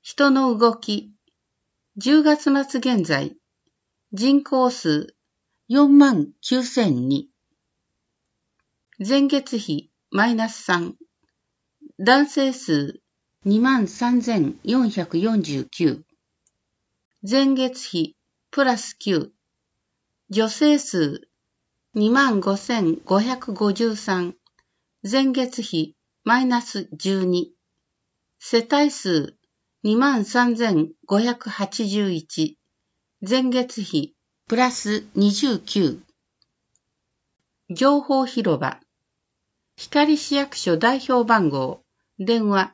人の動き。10月末現在、人口数49,002。前月比マイナス3。男性数23,449。前月比プラス9。女性数25,553。前月比マイナス12。世帯数23,581。前月比プラス29。情報広場。光市役所代表番号、電話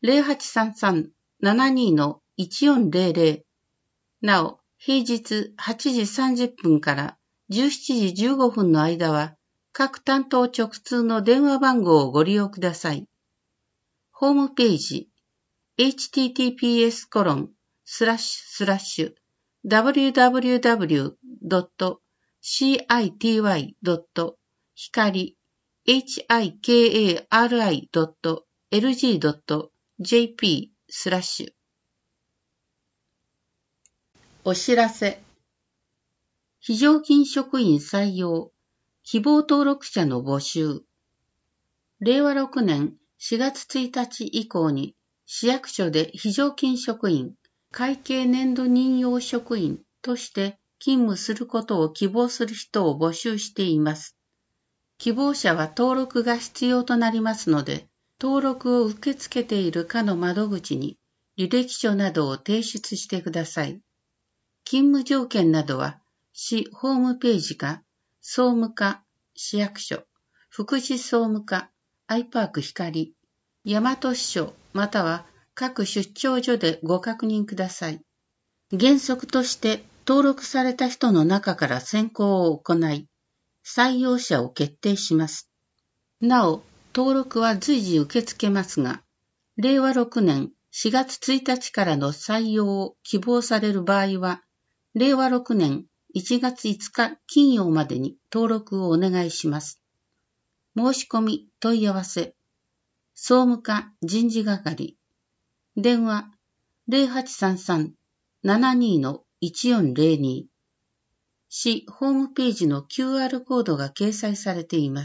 0833-72-1400。なお、平日8時30分から17時15分の間は、各担当直通の電話番号をご利用ください。ホームページ、https://www.city.hikari.lg.jp/ お知らせ。非常勤職員採用、希望登録者の募集。令和6年4月1日以降に市役所で非常勤職員、会計年度任用職員として勤務することを希望する人を募集しています。希望者は登録が必要となりますので、登録を受け付けている課の窓口に履歴書などを提出してください。勤務条件などは市ホームページか、総務課、市役所、福祉総務課、アイパーク光、大和支所または各出張所でご確認ください。原則として登録された人の中から選考を行い、採用者を決定します。なお、登録は随時受け付けますが、令和6年4月1日からの採用を希望される場合は、令和6年1月5日金曜までに登録をお願いします。申し込み問い合わせ、総務課人事係、電話 0833-72-1402。市ホームページの QR コードが掲載されています。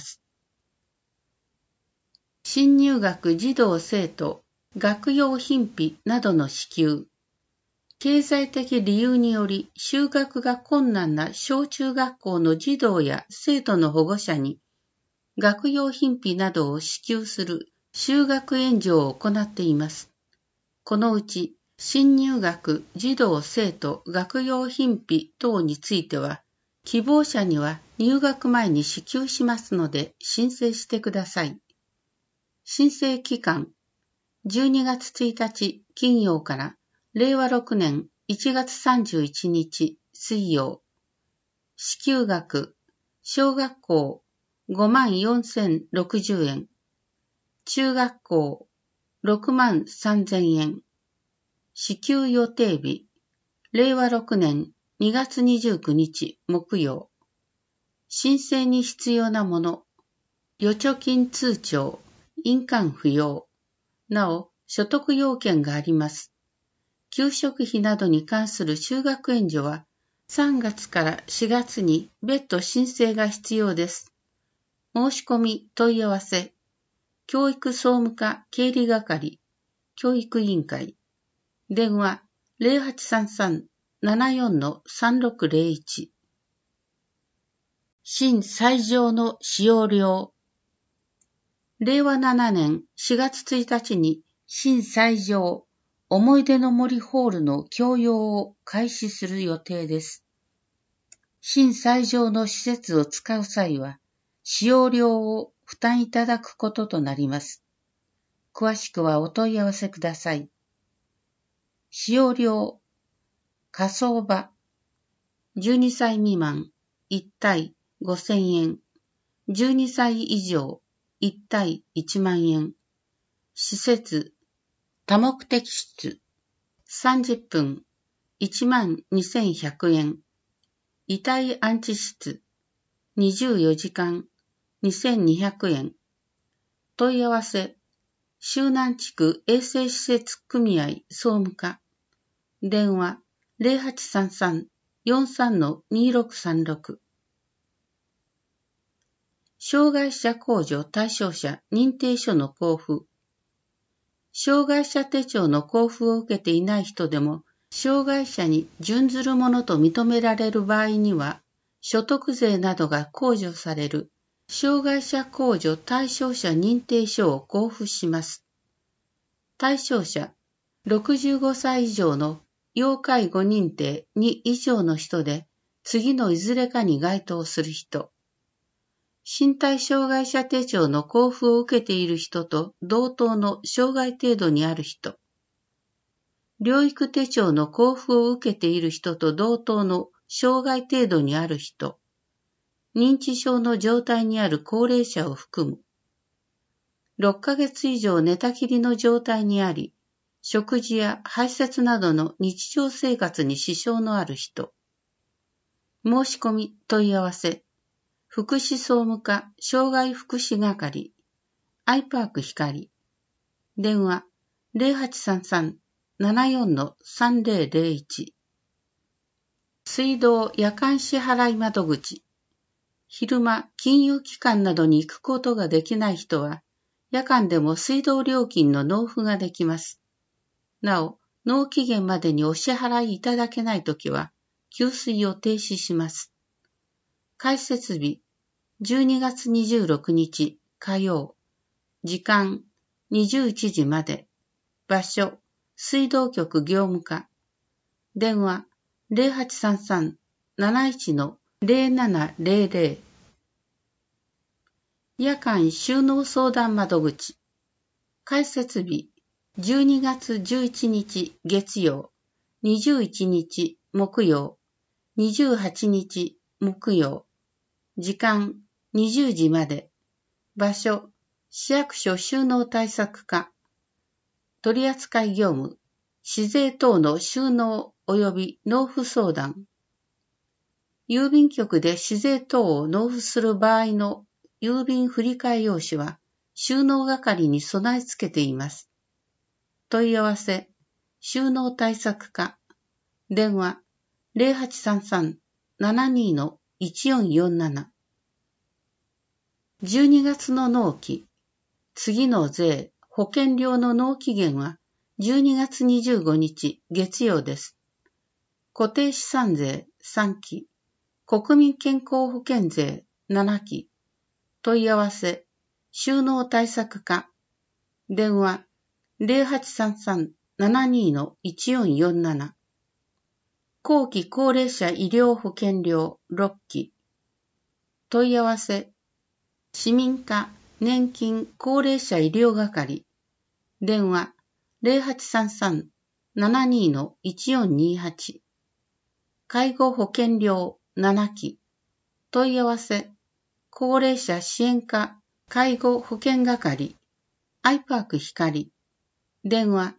新入学児童生徒、学用品費などの支給。経済的理由により就学が困難な小中学校の児童や生徒の保護者に学用品費などを支給する就学援助を行っています。このうち新入学児童生徒学用品費等については希望者には入学前に支給しますので申請してください。申請期間12月1日金曜から令和6年1月31日水曜。支給額、小学校54,060円。中学校63,000円。支給予定日、令和6年2月29日木曜。申請に必要なもの、預貯金通帳、印鑑不要。なお、所得要件があります。給食費などに関する就学援助は3月から4月に別途申請が必要です。申し込み問い合わせ、教育総務課経理係、教育委員会、電話 0833-74-3601。新斎場の使用料。令和7年4月1日に新斎場思い出の森ホールの供用を開始する予定です。新斎場の施設を使う際は、使用料を負担いただくこととなります。詳しくはお問い合わせください。使用料、火葬場、12歳未満、1対5,000円、12歳以上、1対1万円、施設、多目的室、30分、12,100円、遺体安置室、24時間、2,200円、問い合わせ、 周南地区衛生施設組合総務課。電話0833-43-2636。障害者控除対象者認定書の交付。障害者手帳の交付を受けていない人でも、障害者に準ずるものと認められる場合には、所得税などが控除される、障害者控除対象者認定書を交付します。対象者、65歳以上の要介護認定2以上の人で、次のいずれかに該当する人。身体障害者手帳の交付を受けている人と同等の障害程度にある人。療育手帳の交付を受けている人と同等の障害程度にある人。認知症の状態にある高齢者を含む。6ヶ月以上寝たきりの状態にあり、食事や排泄などの日常生活に支障のある人。申し込み問い合わせ。福祉総務課障害福祉係。アイパーク光。電話0833-74-3001。水道夜間支払い窓口。昼間、金融機関などに行くことができない人は、夜間でも水道料金の納付ができます。なお、納期限までにお支払いいただけないときは、給水を停止します。開設日、12月26日火曜。時間、21時まで。場所、水道局業務課。電話、0833-71-0700。夜間収納相談窓口。開設日、12月11日月曜、21日木曜、28日木曜。時間、20時まで。場所、市役所収納対策課。取扱業務、市税等の収納及び納付相談。郵便局で市税等を納付する場合の郵便振替用紙は収納係に備え付けています。問い合わせ、収納対策課。電話0833-72-1447。12月の納期。次の税、保険料の納期限は12月25日月曜です。固定資産税3期。国民健康保険税7期。問い合わせ、収納対策課。電話0833-72-1447。後期高齢者医療保険料6期。問い合わせ、市民課年金高齢者医療係。電話0833-72-1428。介護保険料7期。問い合わせ、高齢者支援課介護保険係。アイパーク光。電話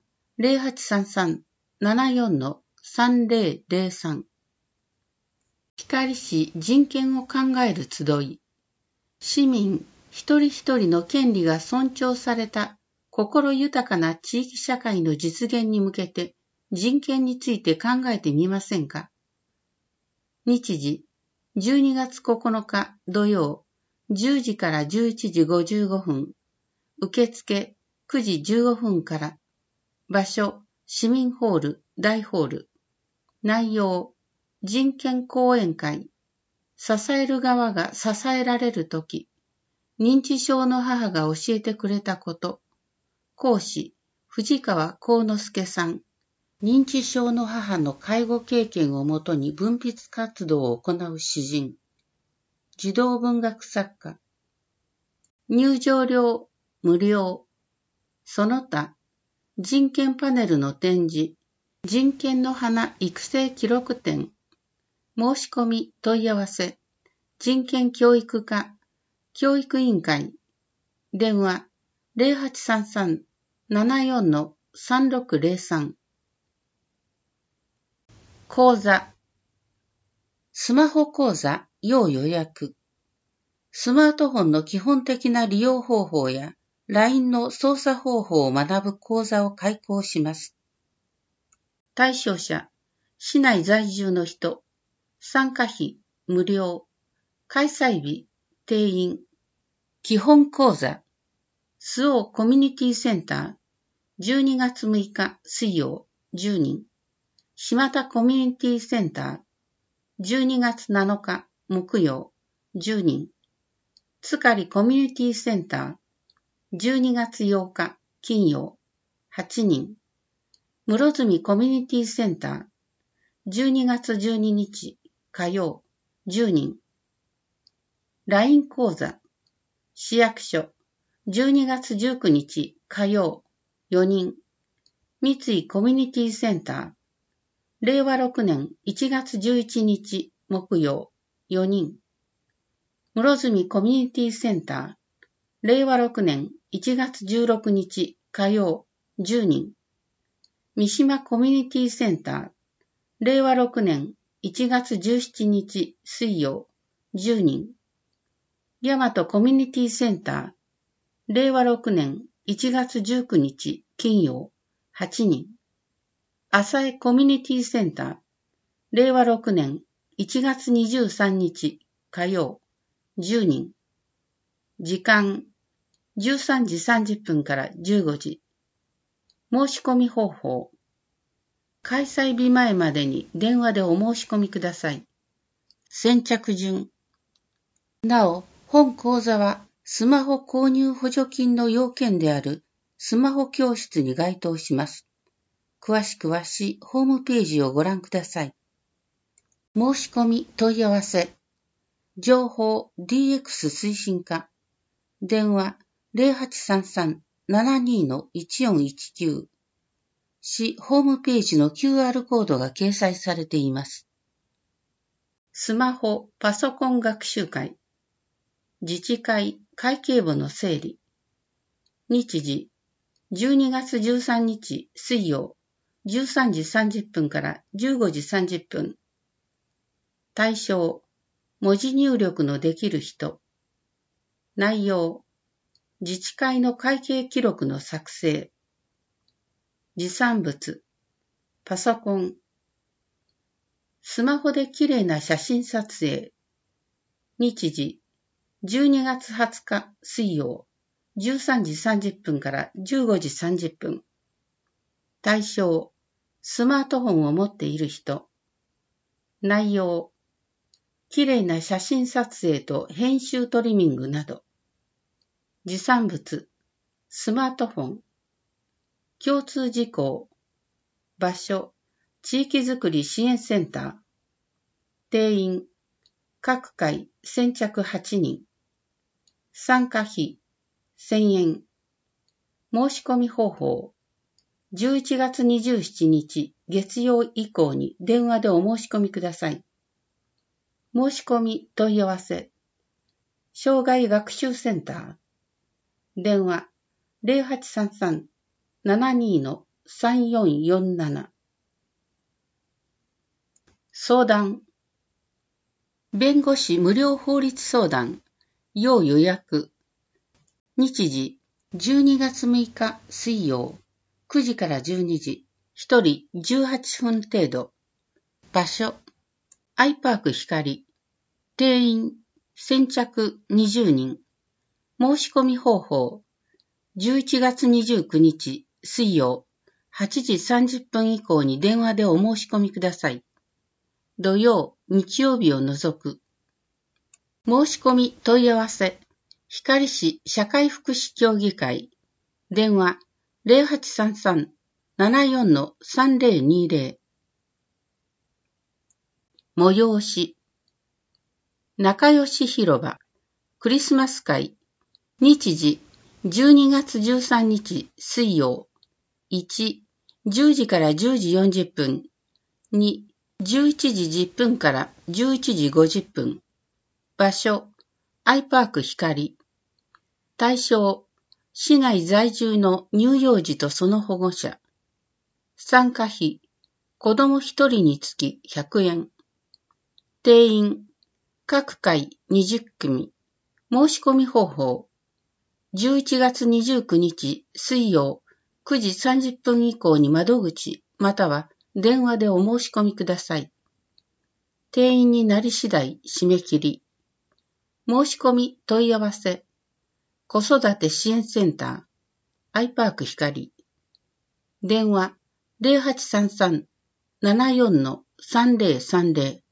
0833-74-3003。光市人権を考える集い。市民一人一人の権利が尊重された心豊かな地域社会の実現に向けて人権について考えてみませんか。日時12月9日土曜10時から11時55分。受付9時15分から。場所市民ホール大ホール。内容人権講演会。支える側が支えられるとき。認知症の母が教えてくれたこと。講師、藤川幸之助さん。認知症の母の介護経験をもとに文筆活動を行う詩人。児童文学作家。入場料無料。その他、人権パネルの展示。人権の花育成記録展。申し込み問い合わせ。人権教育課。教育委員会。電話0833-74-3603。講座。スマホ講座要予約。スマートフォンの基本的な利用方法や LINE の操作方法を学ぶ講座を開講します。対象者、市内在住の人、参加費、無料、開催日、定員、基本講座、周防コミュニティセンター、12月6日水曜、10人、島田コミュニティセンター、12月7日木曜、10人、津刈コミュニティセンター、12月8日金曜、8人、室積コミュニティセンター、12月12日火曜、10人、LINE 講座、市役所、12月19日火曜、4人、三井コミュニティセンター、令和6年1月11日木曜、4人、室積コミュニティセンター、令和6年1月16日火曜、10人、三島コミュニティセンター、令和6年1月17日水曜、10人、大和コミュニティセンター、令和6年1月19日金曜、8人、浅江コミュニティセンター、令和6年1月23日火曜、10人、時間、13時30分から15時、申し込み方法、開催日前までに電話でお申し込みください。先着順。なお、本講座はスマホ購入補助金の要件であるスマホ教室に該当します。詳しくは市ホームページをご覧ください。申し込み問い合わせ。情報 DX 推進課。電話 0833-72-1419。市ホームページの QR コードが掲載されています。スマホパソコン学習会。自治会会計簿の整理。日時、12月13日水曜、13時30分から15時30分。対象、文字入力のできる人。内容、自治会の会計記録の作成。持参物、パソコン。スマホできれいな写真撮影。日時、12月20日水曜、13時30分から15時30分。対象、スマートフォンを持っている人。内容、きれいな写真撮影と編集トリミングなど。持参物、スマートフォン。共通事項。場所、地域づくり支援センター。定員、各回先着8人。参加費、1000円。申し込み方法。11月27日月曜以降に電話でお申し込みください。申し込み問い合わせ。障害学習センター。電話0833-72-3447。相談。弁護士無料法律相談。要予約。日時、12月6日水曜、9時から12時、1人18分程度。場所、アイパーク光。定員、先着20人。申し込み方法、11月29日水曜、8時30分以降に電話でお申し込みください。土曜、日曜日を除く。申し込み問い合わせ。光市社会福祉協議会。電話0833-74-3020。催し。仲良し広場。クリスマス会。日時、12月13日水曜。1、10時から10時40分。2、11時10分から11時50分。場所、アイパーク光。対象、市内在住の乳幼児とその保護者。参加費、子供1人につき100円。定員、各回20組。申し込み方法。 11月29日水曜9時30分以降に窓口または電話でお申し込みください。定員になり次第締め切り。申し込み問い合わせ。子育て支援センター。アイパーク光。電話 0833-74-3030